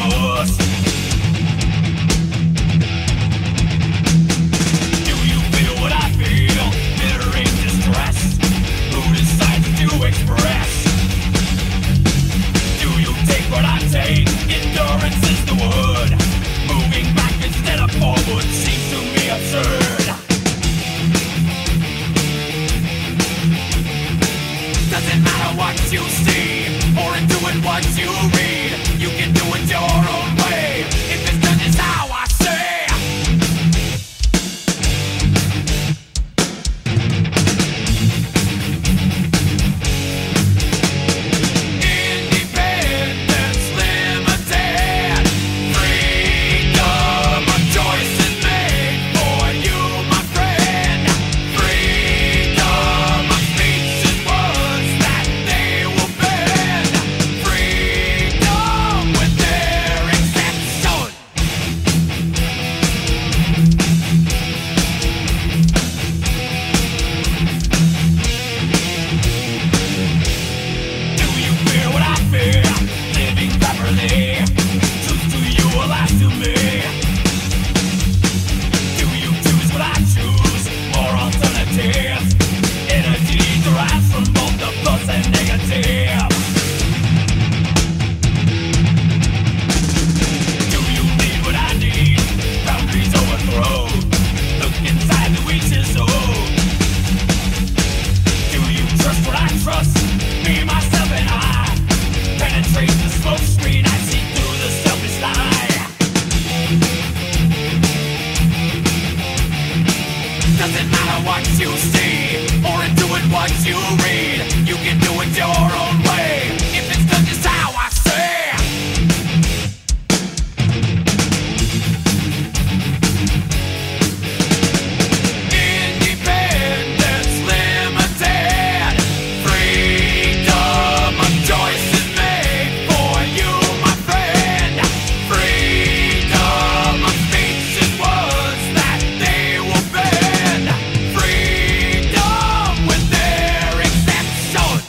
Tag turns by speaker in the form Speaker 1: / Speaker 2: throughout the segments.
Speaker 1: us. Do you feel what I feel? Bitter in distress. Who decides to express? Do you take what I take? Endurance is the word. Moving back instead of forward seems to me absurd. Doesn't matter what you see or doing what you read. You can do it your own way. If it's done, it's how I say. Independence limited. Freedom, a choice is made for you, my friend. Freedom of speech is words that they will bend. Freedom with their exception. Do you fear what I fear? Living properly. Truth to you or lies to me? Do you choose what I choose or alternatives? Energy derives from both the plus and negative. Do you need what I need? Boundaries overthrown. Look inside the weakness soul. Do you trust what I trust? Me, myself, and I penetrate the smoke screen. I see through the selfish lie. Doesn't matter what you see or doing what you read. You can do it your own way. If it's done just how I say. Independence limited. Freedom of choice is made for you, my friend. Freedom of speech is words that they will bend. Freedom with their exception.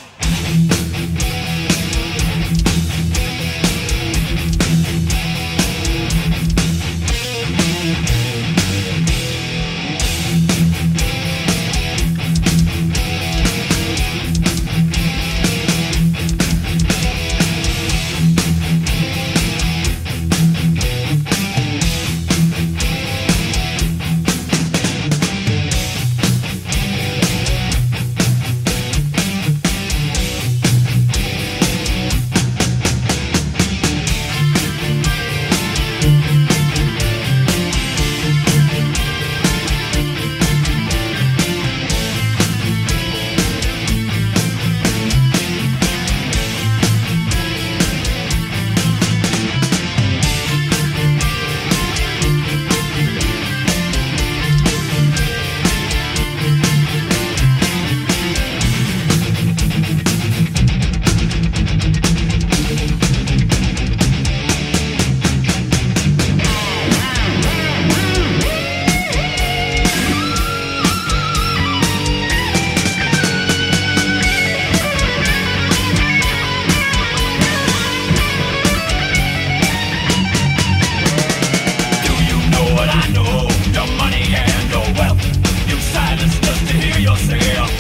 Speaker 1: Do you know what I know? Your money and your wealth. You silence just to hear yourself.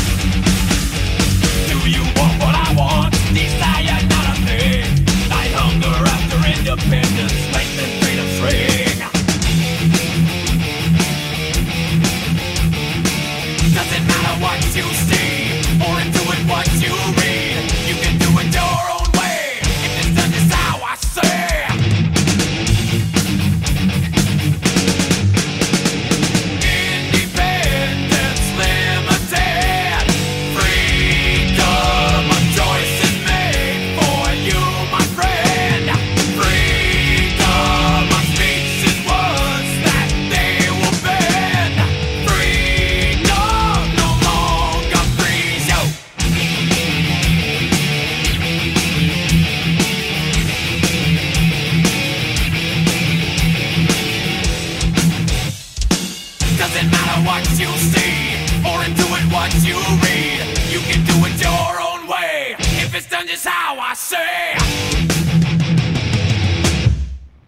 Speaker 1: Do you want what I want? Desire not a thing. I hunger after independence, length and freedom's ring. Doesn't matter what you see or doing what you read. You can do it your own way. If it's done just how I say. Independence limited. Freedom of choice is made for you, my friend. Freedom of speech is words that they will bend. Freedom no longer frees you. Doesn't matter what you see or doing what you read. You can do it your own way. If it's done just how I say.